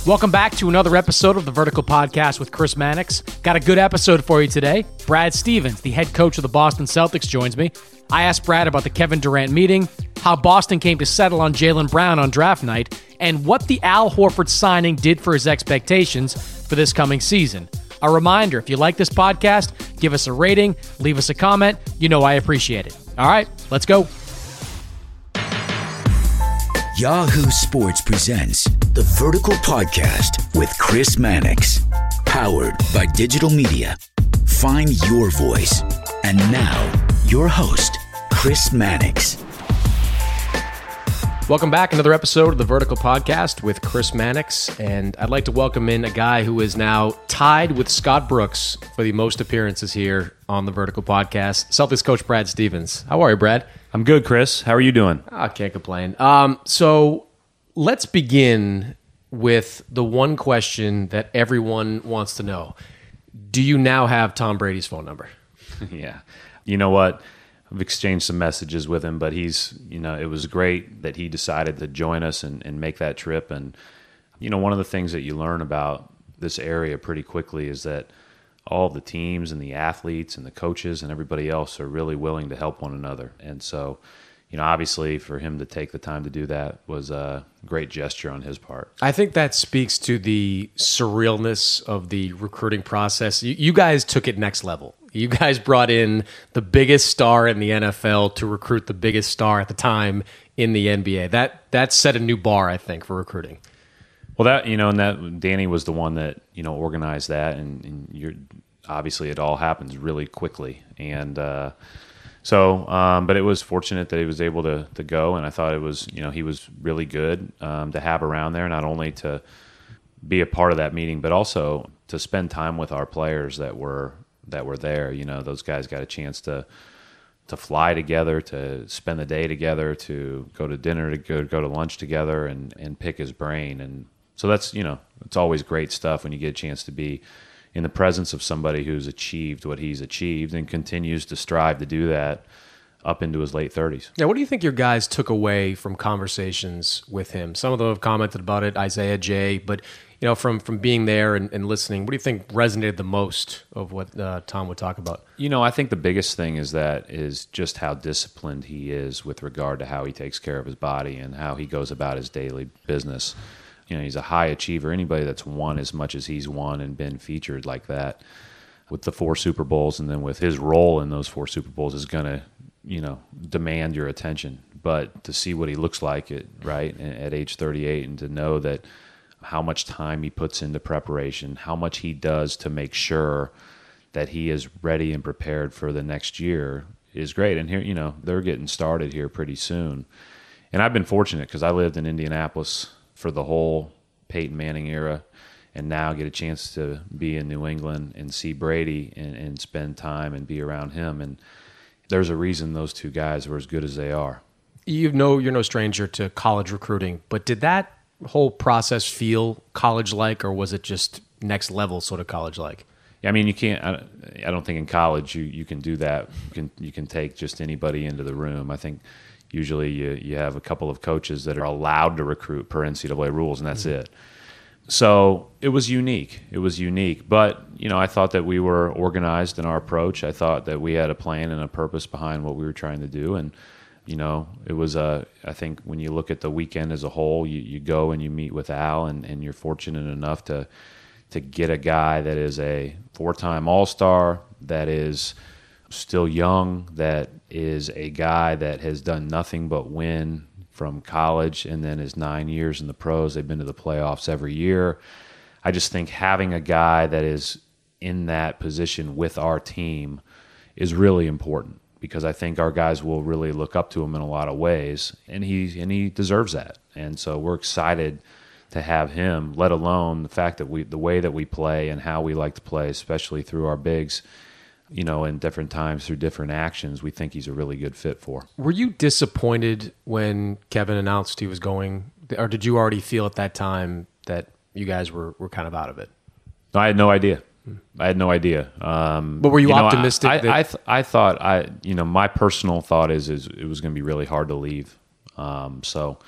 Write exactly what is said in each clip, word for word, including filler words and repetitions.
Welcome back to another episode of the Vertical Podcast with Chris Mannix. Got a good episode for you today. Brad Stevens, the head coach of the Boston Celtics, joins me. I asked Brad about the Kevin Durant meeting, how Boston came to settle on Jaylen Brown on draft night, and what the Al Horford signing did for his expectations for this coming season. A reminder, if you like this podcast, give us a rating, leave us a comment. You know I appreciate it. All right, let's go. Yahoo Sports presents the Vertical Podcast with Chris Mannix, powered by digital media. Find your voice. And now, your host, Chris Mannix. Welcome back. Another episode of the Vertical Podcast with Chris Mannix. And I'd like to welcome in a guy who is now tied with Scott Brooks for the most appearances here on the Vertical Podcast, Celtics coach Brad Stevens. How are you, Brad? I'm good, Chris. How are you doing? I can't complain. Um, so let's begin with the one question that everyone wants to know. Do you now have Tom Brady's phone number? Yeah. You know what? I've exchanged some messages with him, but he's, you know, it was great that he decided to join us and, and make that trip. And, you know, one of the things that you learn about this area pretty quickly is that all the teams and the athletes and the coaches and everybody else are really willing to help one another. And so, you know, obviously for him to take the time to do that was a great gesture on his part. I think that speaks to the surrealness of the recruiting process. You, you guys took it next level. You guys brought in the biggest star in the N F L to recruit the biggest star at the time in the N B A. That that set a new bar, I think, for recruiting. Well, that, you know, and that Danny was the one that, you know, organized that, and, and you're obviously it all happens really quickly. And uh, so, um, but it was fortunate that he was able to to go, and I thought it was, you know, he was really good um, to have around there, not only to be a part of that meeting, but also to spend time with our players that were that were there. You know, those guys got a chance to to fly together, to spend the day together, to go to dinner, to go, go to lunch together, and and pick his brain. And so that's, you know, it's always great stuff when you get a chance to be in the presence of somebody who's achieved what he's achieved and continues to strive to do that up into his late thirties. Now, what do you think your guys took away from conversations with him? Some of them have commented about it, Isaiah, Jay, but you know, from from being there and, and listening, what do you think resonated the most of what uh, Tom would talk about? You know, I think the biggest thing is that is just how disciplined he is with regard to how he takes care of his body and how he goes about his daily business. You know, he's a high achiever. Anybody that's won as much as he's won and been featured like that with the four Super Bowls and then with his role in those four Super Bowls is going to, you know, demand your attention. But to see what he looks like at, right, at age thirty-eight, and to know that how much time he puts into preparation, how much he does to make sure that he is ready and prepared for the next year is great. And here, you know, they're getting started here pretty soon. And I've been fortunate because I lived in Indianapolis for the whole Peyton Manning era, and now get a chance to be in New England and see Brady and, and spend time and be around him. And there's a reason those two guys were as good as they are. You know, you're no stranger to college recruiting, but did that whole process feel college-like, or was it just next level sort of college-like? Yeah, I mean, you can't. I, I don't think in college you, you can do that. You can you can take just anybody into the room. I think usually you you have a couple of coaches that are allowed to recruit per N C double A rules, and that's mm-hmm. it. So it was unique. It was unique, but you know, I thought that we were organized in our approach. I thought that we had a plan and a purpose behind what we were trying to do, and you know, it was a. I think when you look at the weekend as a whole, you, you go and you meet with Al, and, and you're fortunate enough to to get a guy that is a four-time All-Star, that is still young, that is a guy that has done nothing but win from college, and then his nine years in the pros. They've been to the playoffs every year. I just think having a guy that is in that position with our team is really important, because I think our guys will really look up to him in a lot of ways, and he and he deserves that. And so we're excited to have him, let alone the fact that we, the way that we play and how we like to play, especially through our bigs, you know, in different times through different actions, we think he's a really good fit for. Were you disappointed when Kevin announced he was going, or did you already feel at that time that you guys were, were kind of out of it? No, I had no idea. I had no idea. Um, but were you, you know, optimistic? I, that- I, I, th- I thought, I, you know, my personal thought is, is it was going to be really hard to leave. Um, so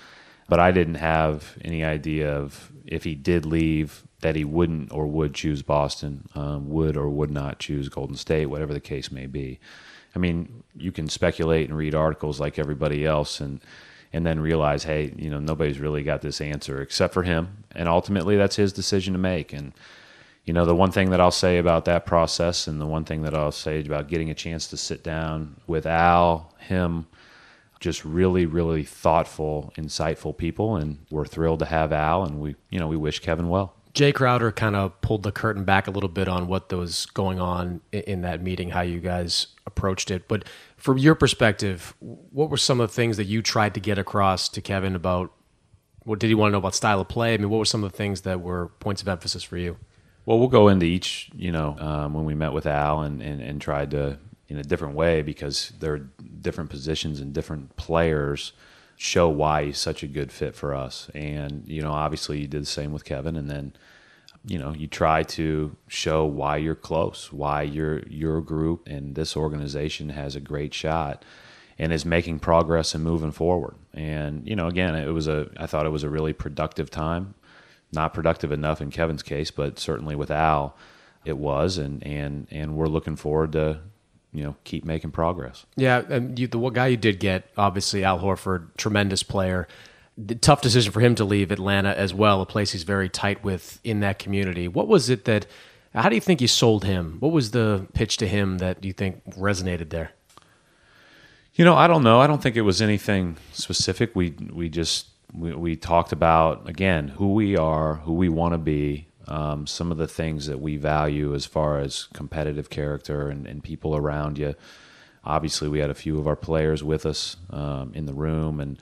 But I didn't have any idea of if he did leave that he wouldn't or would choose Boston, um, would or would not choose Golden State, whatever the case may be. I mean, you can speculate and read articles like everybody else and and then realize, hey, you know, nobody's really got this answer except for him. And ultimately, that's his decision to make. And, you know, the one thing that I'll say about that process and the one thing that I'll say about getting a chance to sit down with Al, him, just really, really thoughtful, insightful people. And we're thrilled to have Al, and we, you know, we wish Kevin well. Jay Crowder kind of pulled the curtain back a little bit on what was going on in that meeting, how you guys approached it. But from your perspective, what were some of the things that you tried to get across to Kevin about, what did he want to know about style of play? I mean, what were some of the things that were points of emphasis for you? Well, we'll go into each, you know, um, when we met with Al and, and, and tried to, in a different way, because there are different positions and different players show why he's such a good fit for us. And, you know, obviously you did the same with Kevin. And then, you know, you try to show why you're close, why your your group and this organization has a great shot and is making progress and moving forward. And, you know, again, it was a, I thought it was a really productive time. Not productive enough in Kevin's case, but certainly with Al, it was. And, and, and we're looking forward to, you know, keep making progress. Yeah, and you, the guy you did get, obviously, Al Horford, tremendous player. The tough decision for him to leave Atlanta as well, a place he's very tight with in that community. What was it that, how do you think you sold him? What was the pitch to him that you think resonated there? You know, I don't know. I don't think it was anything specific. We we just, we, we talked about, again, who we are, who we want to be, Um, some of the things that we value as far as competitive character and, and people around you. Obviously, we had a few of our players with us um, in the room, and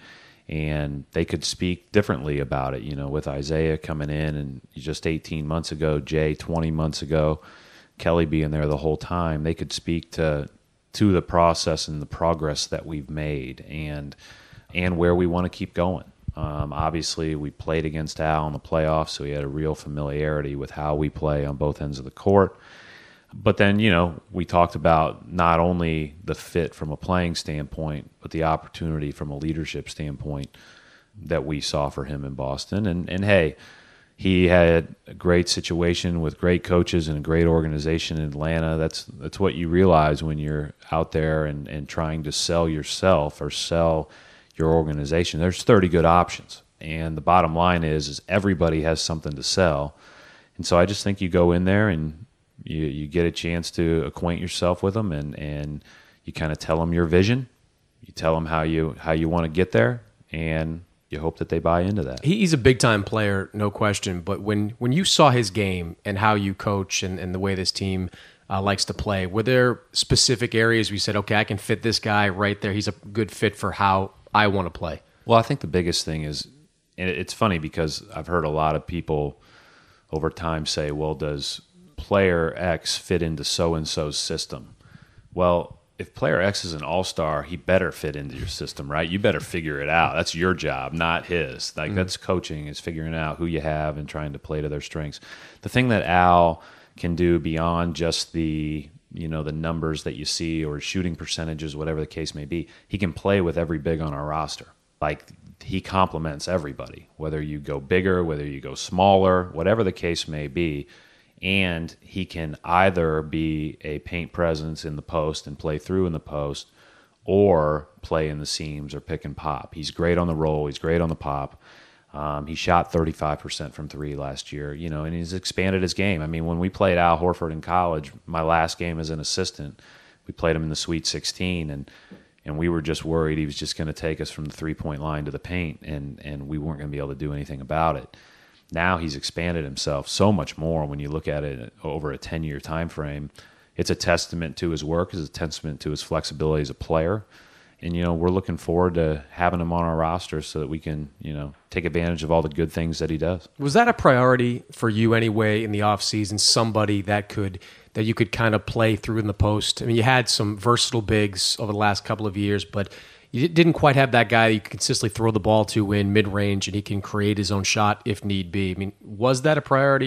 and they could speak differently about it. You know, with Isaiah coming in and just eighteen months ago, Jay twenty months ago, Kelly being there the whole time, they could speak to to the process and the progress that we've made and and where we want to keep going. Um, obviously, we played against Al in the playoffs, so he had a real familiarity with how we play on both ends of the court. But then, you know, we talked about not only the fit from a playing standpoint, but the opportunity from a leadership standpoint that we saw for him in Boston. And, and hey, he had a great situation with great coaches and a great organization in Atlanta. That's that's what you realize when you're out there and, and trying to sell yourself or sell your organization. There's thirty good options. And the bottom line is, is everybody has something to sell. And so I just think you go in there and you, you get a chance to acquaint yourself with them, and, and you kind of tell them your vision. You tell them how you how you want to get there, and you hope that they buy into that. He's a big-time player, no question. But when, when you saw his game and how you coach and, and the way this team uh, likes to play, were there specific areas where you said, okay, I can fit this guy right there. He's a good fit for how I want to play? Well, I think the biggest thing is, and it's funny because I've heard a lot of people over time say, well, does player X fit into so-and-so's system? Well, if player X is an all-star, he better fit into your system, right? You better figure it out. That's your job, not his. Like mm-hmm. That's coaching, is figuring out who you have and trying to play to their strengths. The thing that Al can do beyond just the, you know, the numbers that you see or shooting percentages, whatever the case may be, he can play with every big on our roster. Like, he complements everybody, whether you go bigger, whether you go smaller, whatever the case may be. And he can either be a paint presence in the post and play through in the post, or play in the seams or pick and pop. He's great on the roll. He's great on the pop. Um, he shot thirty-five percent from three last year, you know, and he's expanded his game. I mean, when we played Al Horford in college, my last game as an assistant, we played him in the Sweet sixteen, and and we were just worried he was just going to take us from the three-point line to the paint, and and we weren't going to be able to do anything about it. Now he's expanded himself so much more when you look at it over a ten-year time frame. It's a testament to his work. It's a testament to his flexibility as a player. And, you know, we're looking forward to having him on our roster so that we can, you know, take advantage of all the good things that he does. Was that a priority for you anyway in the offseason, somebody that could that you could kind of play through in the post? I mean, you had some versatile bigs over the last couple of years, but you didn't quite have that guy you could consistently throw the ball to in mid-range, and he can create his own shot if need be. I mean, was that a priority? Or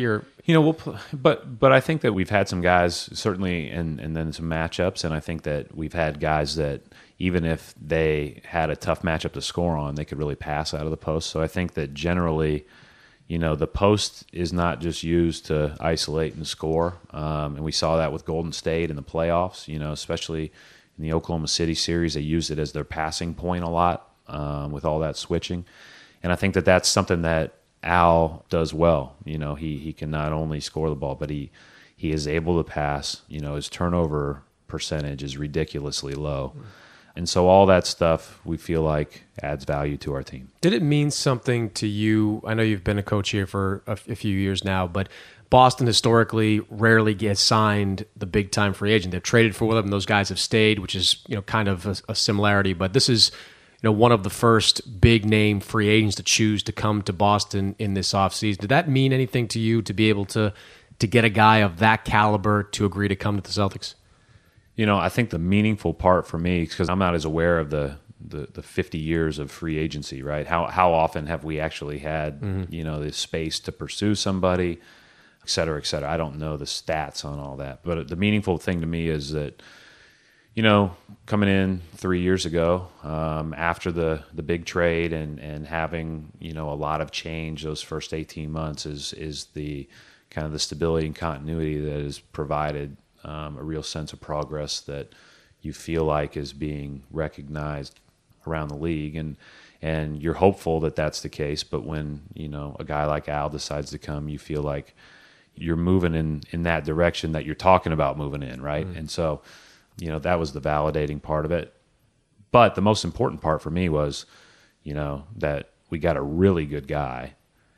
You know, we'll, pl- but but I think that we've had some guys certainly, and and then some matchups, and I think that we've had guys that even if they had a tough matchup to score on, they could really pass out of the post. So I think that generally, you know, the post is not just used to isolate and score, um, and we saw that with Golden State in the playoffs. You know, especially in the Oklahoma City series, they used it as their passing point a lot um, with all that switching, and I think that that's something that Al does well. You know, he he can not only score the ball, but he he is able to pass. You know, his turnover percentage is ridiculously low. Mm. And so all that stuff we feel like adds value to our team. Did it mean something to you? I know you've been a coach here for a, a few years now, but Boston historically rarely gets signed the big-time free agent. They've traded for them, and those guys have stayed, which is, you know, kind of a, a similarity. But this is, you know, one of the first big-name free agents to choose to come to Boston in this offseason. Did that mean anything to you to be able to to get a guy of that caliber to agree to come to the Celtics? You know, I think the meaningful part for me, because I'm not as aware of the, the, the fifty years of free agency, right? How how often have we actually had, mm-hmm. you know, the space to pursue somebody, et cetera, et cetera. I don't know the stats on all that. But the meaningful thing to me is that, you know, coming in three years ago, um, after the, the big trade and, and having, you know, a lot of change those first eighteen months is is the kind of the stability and continuity that is provided. Um, a real sense of progress that you feel like is being recognized around the league, and and you're hopeful that that's the case. But when, you know, a guy like Al decides to come, you feel like you're moving in, in that direction that you're talking about moving in, right? Mm-hmm. And so, you know, that was the validating part of it. But the most important part for me was, you know, that we got a really good guy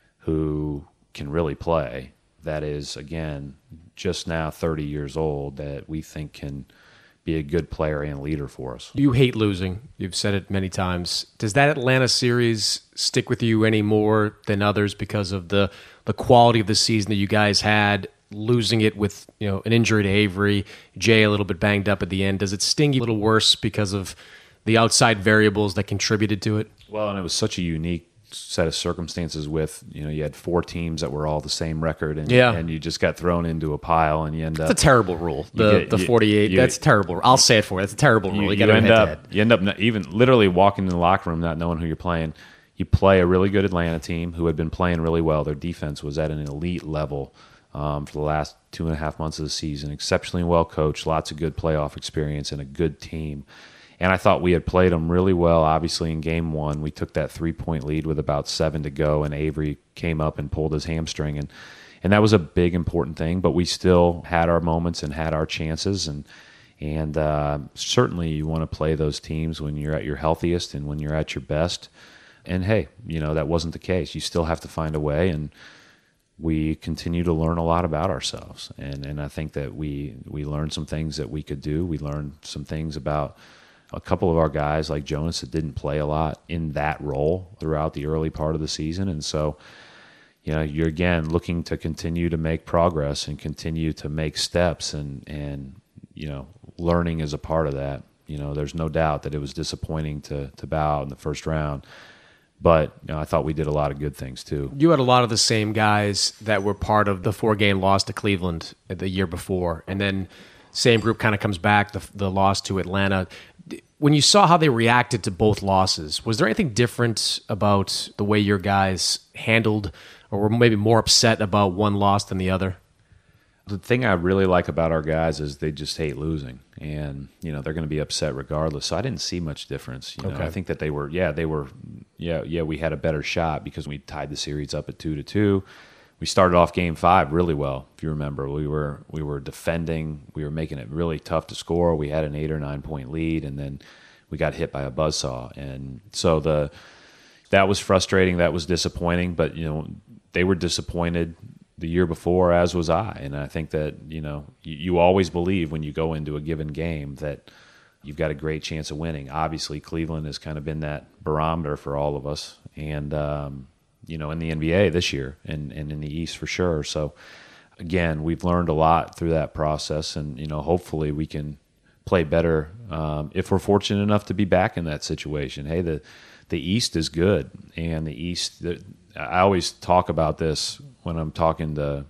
who can really play. That is, again, just now thirty years old, that we think can be a good player and leader for us. You hate losing. You've said it many times. Does that Atlanta series stick with you any more than others because of the, the quality of the season that you guys had, losing it with, you know, an injury to Avery, Jay a little bit banged up at the end? Does it sting you a little worse because of the outside variables that contributed to it? Well, and it was such a unique set of circumstances with, you know, you had four teams that were all the same record, and yeah. and you just got thrown into a pile, and you end up. That's a terrible rule. The get, the forty-eight. You, that's terrible. I'll say it for you. That's a terrible rule. You, you, you got to end head up. to head. You end up not, even literally walking in the locker room not knowing who you're playing. You play a really good Atlanta team who had been playing really well. Their defense was at an elite level um, for the last two and a half months of the season. Exceptionally well coached, lots of good playoff experience, and a good team. And I thought we had played them really well. Obviously, in game one, we took that three-point lead with about seven to go, and Avery came up and pulled his hamstring. And, and that was a big, important thing, but we still had our moments and had our chances. And, and uh, certainly you want to play those teams when you're at your healthiest and when you're at your best. And, hey, you know, that wasn't the case. You still have to find a way, and we continue to learn a lot about ourselves. And, and I think that we, we learned some things that we could do. We learned some things about a couple of our guys like Jonas that didn't play a lot in that role throughout the early part of the season. And so, you know, you're again looking to continue to make progress and continue to make steps, and, and, you know, learning is a part of that. You know, there's no doubt that it was disappointing to, to bow out in the first round, but, you know, I thought we did a lot of good things too. You had a lot of the same guys that were part of the four-game loss to Cleveland the year before, and then same group kind of comes back, the, the loss to Atlanta. When you saw how they reacted to both losses, was there anything different about the way your guys handled, or were maybe more upset about one loss than the other? The thing I really like about our guys is they just hate losing, and, you know, they're going to be upset regardless. So I didn't see much difference. You know, okay. I think that they were, yeah, they were, yeah, yeah, we had a better shot because we tied the series up at two to two. We started off game five really well. If you remember, we were we were defending. We were making it really tough to score. We had an eight or nine point lead, and then we got hit by a buzzsaw. And so the that was frustrating. That was disappointing. But, you know, they were disappointed the year before, as was I. And I think that, you know, you, you always believe when you go into a given game that you've got a great chance of winning. Obviously, Cleveland has kind of been that barometer for all of us. And um, you know, in the N B A this year and, and in the East for sure. So, again, we've learned a lot through that process, and, you know, hopefully we can play better um, if we're fortunate enough to be back in that situation. Hey, the the East is good, and the East, the, I always talk about this when I'm talking to,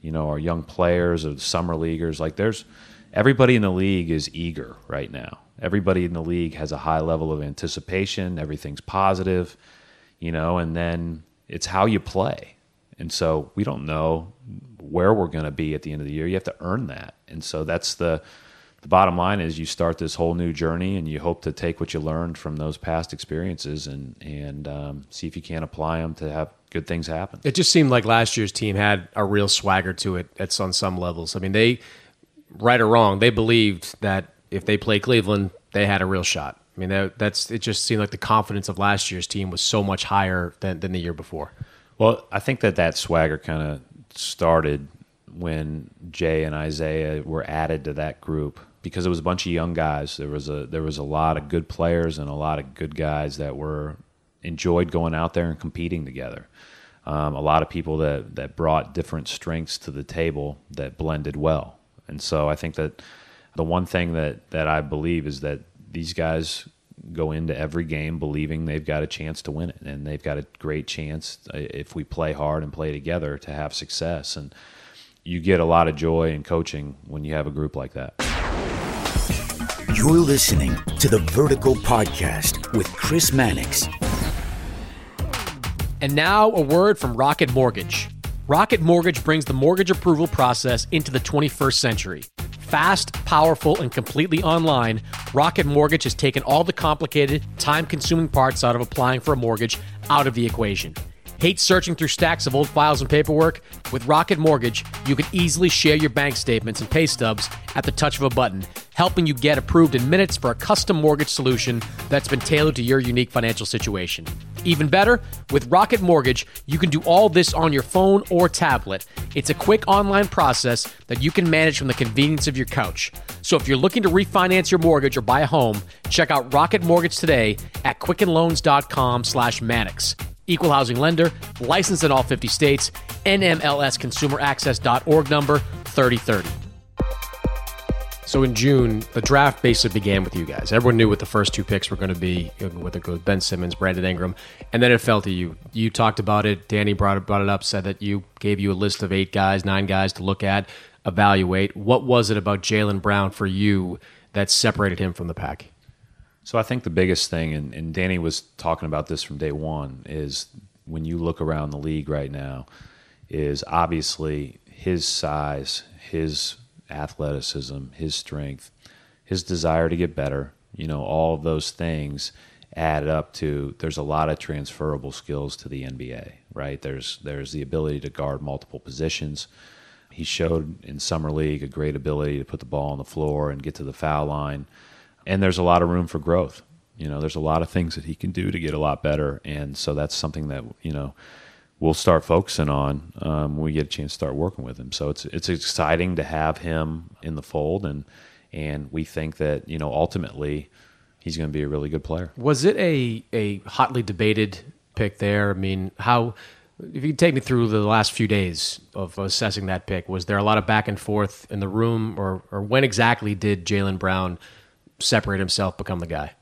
you know, our young players or the summer leaguers. Like there's everybody in the league is eager right now. Everybody in the league has a high level of anticipation. Everything's positive, you know, and then it's how you play. And so we don't know where we're going to be at the end of the year. You have to earn that. And so that's the the bottom line is you start this whole new journey and you hope to take what you learned from those past experiences and, and um, see if you can apply them to have good things happen. It just seemed like last year's team had a real swagger to it at on some levels. I mean, they, right or wrong, they believed that if they played Cleveland, they had a real shot. I mean, that, that's it just seemed like the confidence of last year's team was so much higher than, than the year before. Well, I think that that swagger kind of started when Jay and Isaiah were added to that group because it was a bunch of young guys. There was a there was a lot of good players and a lot of good guys that were enjoyed going out there and competing together. Um, a lot of people that, that brought different strengths to the table that blended well. And so I think that the one thing that, that I believe is that these guys go into every game believing they've got a chance to win it, and they've got a great chance if we play hard and play together to have success. And you get a lot of joy in coaching when you have a group like that. You're listening to the Vertical Podcast with Chris Mannix. And now a word from Rocket Mortgage. Rocket Mortgage brings the mortgage approval process into the twenty-first century. Fast, powerful, and completely online, Rocket Mortgage has taken all the complicated, time-consuming parts out of applying for a mortgage out of the equation. Hate searching through stacks of old files and paperwork? With Rocket Mortgage, you can easily share your bank statements and pay stubs at the touch of a button, helping you get approved in minutes for a custom mortgage solution that's been tailored to your unique financial situation. Even better, with Rocket Mortgage, you can do all this on your phone or tablet. It's a quick online process that you can manage from the convenience of your couch. So if you're looking to refinance your mortgage or buy a home, check out Rocket Mortgage today at quickenloans.com slash Mannix. Equal housing lender, licensed in all fifty states, N M L S consumer access dot org number thirty thirty. So in June, the draft basically began with you guys. Everyone knew what the first two picks were going to be, whether it goes Ben Simmons, Brandon Ingram, and then it fell to you. You talked about it. Danny brought it, brought it up, said that you gave you a list of eight guys, nine guys to look at, evaluate. What was it about Jaylen Brown for you that separated him from the pack? So I think the biggest thing, and, and Danny was talking about this from day one, is when you look around the league right now, is obviously his size, his athleticism, his strength, his desire to get better, you know, all of those things add up to there's a lot of transferable skills to the N B A, right? There's there's the ability to guard multiple positions. He showed in Summer League a great ability to put the ball on the floor and get to the foul line. And there's a lot of room for growth. You know, there's a lot of things that he can do to get a lot better. And so that's something that, you know, we'll start focusing on um, when we get a chance to start working with him. So it's it's exciting to have him in the fold. And, and we think that, you know, ultimately he's going to be a really good player. Was it a, a hotly debated pick there? I mean, how, if you could take me through the last few days of assessing that pick, was there a lot of back and forth in the room, or, or when exactly did Jaylen Brown separate himself, become the guy?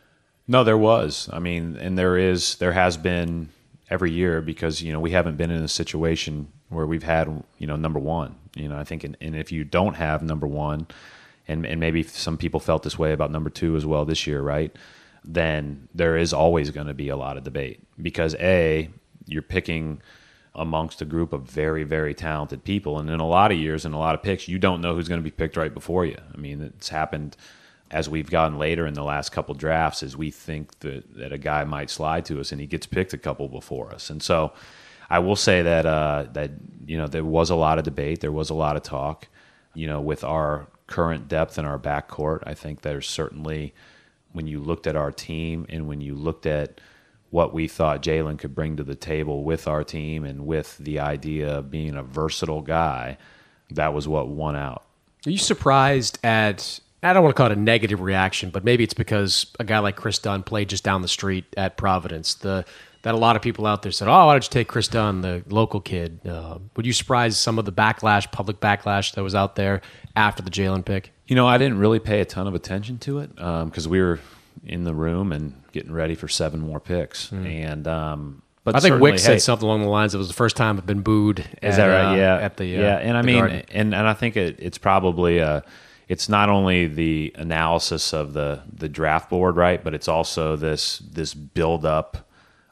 No, there was. I mean, and there is, there has been every year because, you know, we haven't been in a situation where we've had, you know, number one. You know, I think, and, and if you don't have number one, and, and maybe some people felt this way about number two as well this year, right? Then there is always going to be a lot of debate because A, you're picking amongst a group of very, very talented people. And in a lot of years and a lot of picks, you don't know who's going to be picked right before you. I mean, it's happened as we've gotten later in the last couple drafts, is we think that, that a guy might slide to us and he gets picked a couple before us. And so I will say that, uh, that you know, there was a lot of debate. There was a lot of talk. You know, with our current depth in our backcourt, I think there's certainly, when you looked at our team and when you looked at what we thought Jaylen could bring to the table with our team and with the idea of being a versatile guy, that was what won out. Are you surprised at, I don't want to call it a negative reaction, but maybe it's because a guy like Chris Dunn played just down the street at Providence, the that a lot of people out there said, oh, why don't you take Chris Dunn, the local kid? Uh, would you surprise some of the backlash, public backlash that was out there after the Jaylen pick? You know, I didn't really pay a ton of attention to it because um, we were in the room and getting ready for seven more picks. Mm. And um, but I think Wick hey, said something along the lines of it was the first time I've been booed. Is at, that right? Uh, yeah, at the uh, yeah, and I the mean, Garden. and and I think it, it's probably uh, it's not only the analysis of the the draft board, right, but it's also this this build up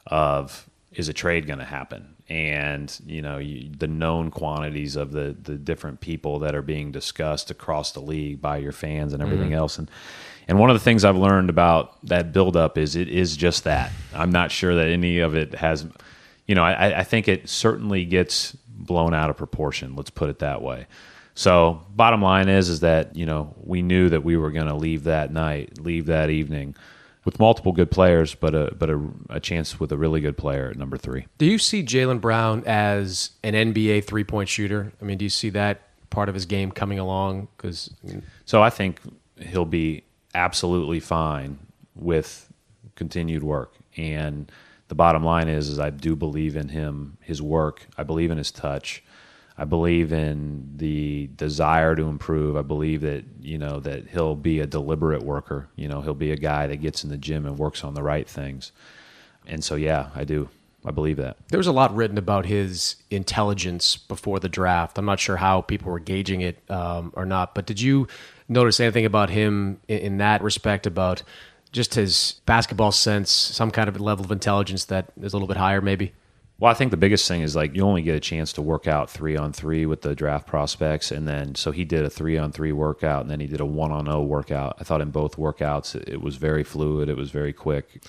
of, is a trade going to happen? And, you know, you, the known quantities of the, the different people that are being discussed across the league by your fans and everything mm-hmm. else. And and one of the things I've learned about that buildup is it is just that. I'm not sure that any of it has, you know, I, I think it certainly gets blown out of proportion. Let's put it that way. So bottom line is, is that, you know, we knew that we were going to leave that night, leave that evening with multiple good players, but a but a, a chance with a really good player at number three. Do you see Jaylen Brown as an N B A three-point shooter? I mean, do you see that part of his game coming along? Because so I think he'll be absolutely fine with continued work. And the bottom line is, is I do believe in him, his work. I believe in his touch. I believe in the desire to improve. I believe that, you know, that he'll be a deliberate worker. You know, he'll be a guy that gets in the gym and works on the right things. And so, yeah, I do. I believe that. There was a lot written about his intelligence before the draft. I'm not sure how people were gauging it um, or not, but did you notice anything about him in, in that respect, about just his basketball sense, some kind of level of intelligence that is a little bit higher maybe? Well, I think the biggest thing is, like, you only get a chance to work out three on three with the draft prospects, and then so he did a three on three workout, and then he did a one on zero workout. I thought in both workouts it, it was very fluid, it was very quick,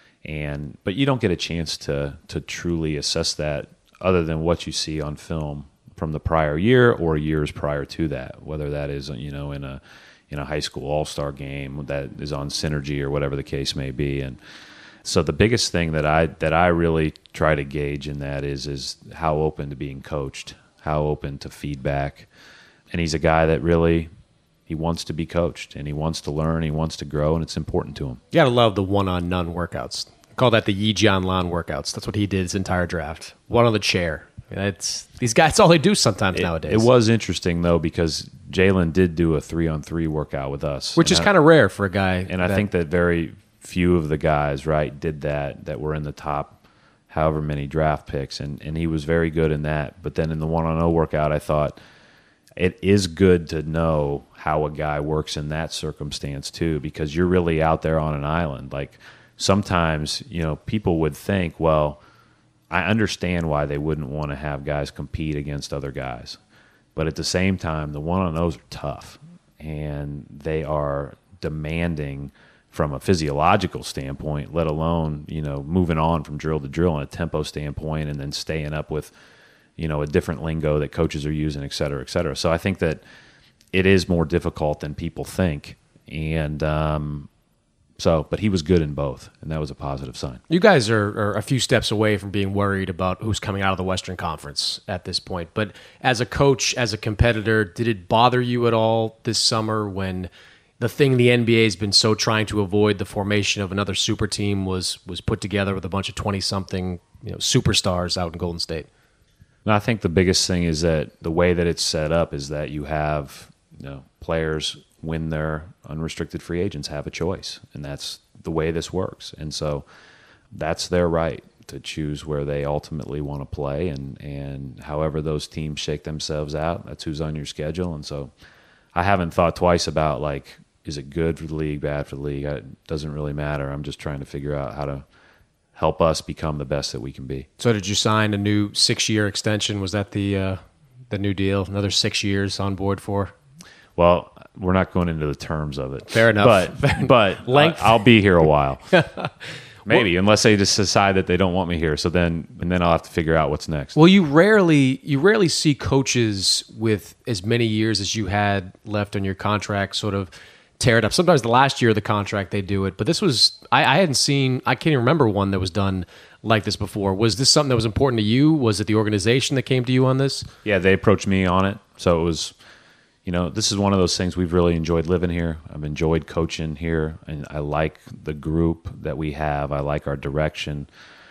and but you don't get a chance to to truly assess that other than what you see on film from the prior year or years prior to that, whether that is, you know, in a in a high school all-star game that is on Synergy or whatever the case may be. And so the biggest thing that I that I really try to gauge in that is is how open to being coached, how open to feedback. And he's a guy that really, he wants to be coached, and he wants to learn, he wants to grow, and it's important to him. You got to love the one-on-none workouts. I call that the Yi-Jian Lan workouts. That's what he did his entire draft. One on the chair. It's, these guys, that's all they do sometimes it, nowadays. It was interesting, though, because Jaylen did do a three-on-three workout with us. Which is kind of rare for a guy. And that, I think that very few of the guys, right, did that, that were in the top however many draft picks, and, and he was very good in that. But then in the one-on-oh workout, I thought it is good to know how a guy works in that circumstance too, because you're really out there on an island. Like, sometimes, you know, people would think, well, I understand why they wouldn't want to have guys compete against other guys. But at the same time, the one-on-ohs are tough, and they are demanding from a physiological standpoint, let alone, you know, moving on from drill to drill in a tempo standpoint, and then staying up with, you know, a different lingo that coaches are using, et cetera, et cetera. So I think that it is more difficult than people think. And um, so, but he was good in both, and that was a positive sign. You guys are, are a few steps away from being worried about who's coming out of the Western Conference at this point. But as a coach, as a competitor, did it bother you at all this summer when the thing the N B A has been so trying to avoid, the formation of another super team, was was put together with a bunch of twenty-something, you know, superstars out in Golden State? No, I think the biggest thing is that the way that it's set up is that you have, you know, players, when they're unrestricted free agents, have a choice, and that's the way this works. And so that's their right to choose where they ultimately want to play, and, and however those teams shake themselves out, that's who's on your schedule. And so I haven't thought twice about, like, is it good for the league, bad for the league? It doesn't really matter. I'm just trying to figure out how to help us become the best that we can be. So did you sign a new six-year extension? Was that the uh, the new deal? Another six years on board for? Well, we're not going into the terms of it. Fair enough. But, Fair but length. I'll be here a while. Maybe, well, unless they just decide that they don't want me here. So then, and then I'll have to figure out what's next. Well, you rarely you rarely see coaches with as many years as you had left on your contract sort of tear it up. Sometimes the last year of the contract they do it, but this was I, I hadn't seen. I can't even remember one that was done like this before. Was this something that was important to you? Was it the organization that came to you on this? Yeah, they approached me on it. So it was, you know, this is one of those things we've really enjoyed living here. I've enjoyed coaching here, and I like the group that we have. I like our direction,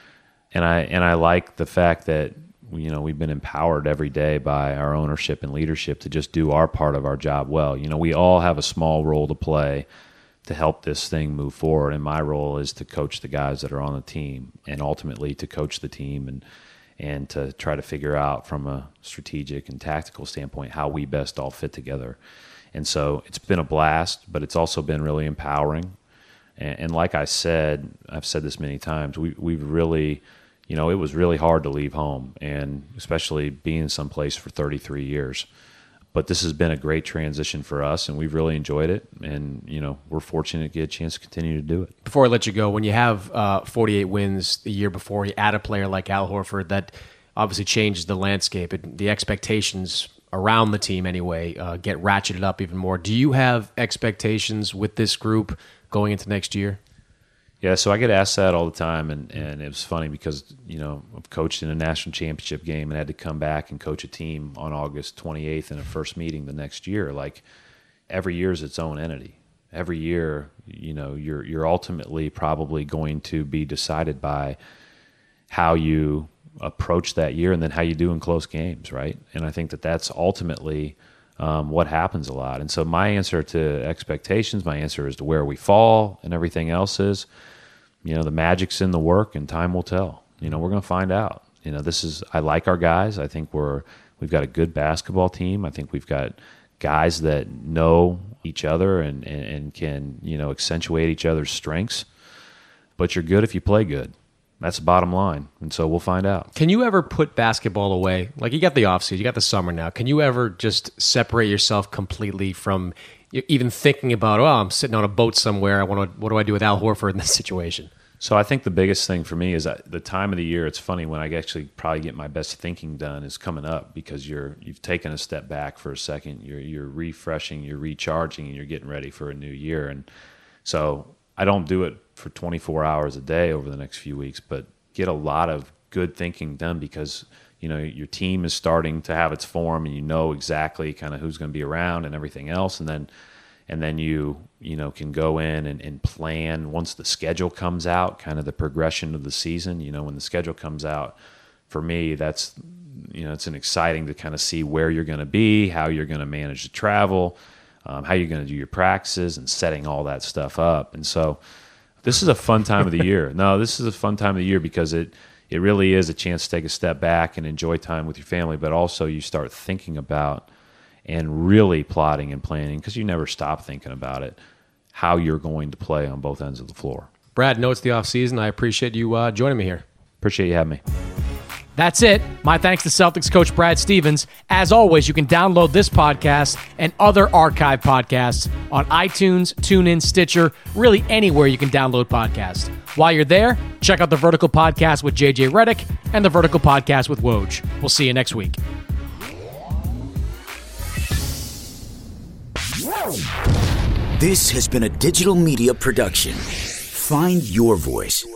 and I and I like the fact that, you know, we've been empowered every day by our ownership and leadership to just do our part of our job well. You know, we all have a small role to play to help this thing move forward. And my role is to coach the guys that are on the team, and ultimately to coach the team and and to try to figure out from a strategic and tactical standpoint how we best all fit together. And so it's been a blast, but it's also been really empowering. And, and like I said, I've said this many times, we, we've really, you know, it was really hard to leave home, and especially being someplace for thirty-three years. But this has been a great transition for us, and we've really enjoyed it. And, you know, we're fortunate to get a chance to continue to do it. Before I let you go, when you have uh, forty-eight wins the year before, you add a player like Al Horford, that obviously changes the landscape. It, the expectations around the team anyway uh, get ratcheted up even more. Do you have expectations with this group going into next year? Yeah, so I get asked that all the time, and, and it was funny because, you know, I've coached in a national championship game and had to come back and coach a team on August twenty-eighth in a first meeting the next year. Like, every year is its own entity. Every year, you know, you're you're ultimately probably going to be decided by how you approach that year and then how you do in close games, right? And I think that that's ultimately um, what happens a lot. And so my answer to expectations, my answer as to where we fall and everything else is, you know, the magic's in the work, and time will tell. You know, we're going to find out. You know, this is, I like our guys. I think we're, we've got a good basketball team. I think we've got guys that know each other and, and, and can, you know, accentuate each other's strengths. But you're good if you play good. That's the bottom line. And so we'll find out. Can you ever put basketball away? Like, you got the offseason, you got the summer now. Can you ever just separate yourself completely from even thinking about, oh, I'm sitting on a boat somewhere, I want to, what do I do with Al Horford in this situation? So I think the biggest thing for me is that the time of the year, it's funny, when I actually probably get my best thinking done is coming up, because you're, you've taken a step back for a second, you're, you're refreshing, you're recharging, and you're getting ready for a new year. And so I don't do it for twenty-four hours a day over the next few weeks, but get a lot of good thinking done, because, you know, your team is starting to have its form, and you know exactly kind of who's going to be around and everything else. And then, and then you, you know, can go in and, and plan once the schedule comes out, kind of the progression of the season. You know, when the schedule comes out, for me, that's, you know, it's an exciting to kind of see where you're going to be, how you're going to manage the travel, um, how you're going to do your practices, and setting all that stuff up. And so this is a fun time of the year. No, this is a fun time of the year because it, it really is a chance to take a step back and enjoy time with your family, but also you start thinking about and really plotting and planning, because you never stop thinking about it, how you're going to play on both ends of the floor. Brad, know it's the offseason. I appreciate you uh, joining me here. Appreciate you having me. That's it. My thanks to Celtics coach Brad Stevens. As always, you can download this podcast and other archive podcasts on iTunes, TuneIn, Stitcher, really anywhere you can download podcasts. While you're there, check out the Vertical Podcast with J J Redick and the Vertical Podcast with Woj. We'll see you next week. This has been a digital media production. Find your voice